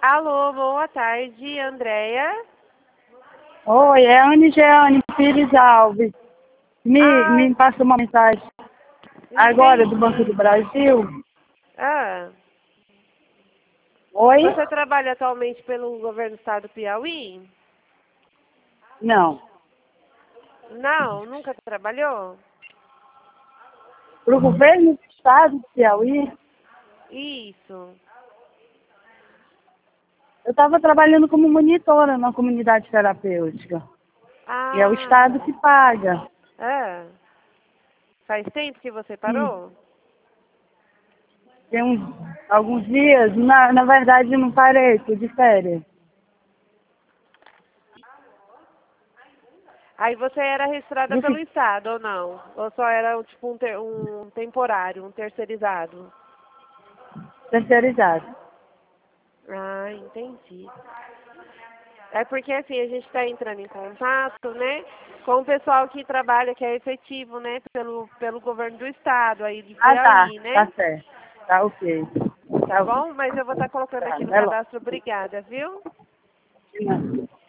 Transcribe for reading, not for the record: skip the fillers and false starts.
Alô, boa tarde, Andréia. Oi, é Anne Jeane Pires Alves. Me passou uma mensagem agora do Banco do Entendi. Brasil. Ah, Oi? você trabalha atualmente pelo governo do estado do Piauí? Não. Não, nunca trabalhou? Para o governo do estado do Piauí, Isso. eu estava trabalhando como monitora na comunidade terapêutica. E é o Ah, estado tá. que paga. Ah, faz tempo que você Sim. parou? Tem alguns dias, na verdade não parei, estou de férias. Aí você era registrada Eu pelo fiquei estado ou não? Ou só era tipo um temporário, um terceirizado? terceirizado. Ah, entendi. É porque assim, a gente está entrando em contato, né, com o pessoal que trabalha, que é efetivo, né, pelo governo do estado aí de Ah, Piauí, tá né? certo. Tá ok. Tá Tá ok. bom? Mas eu vou estar colocando Tá, aqui no vai lá. cadastro. Obrigada, viu? De nada.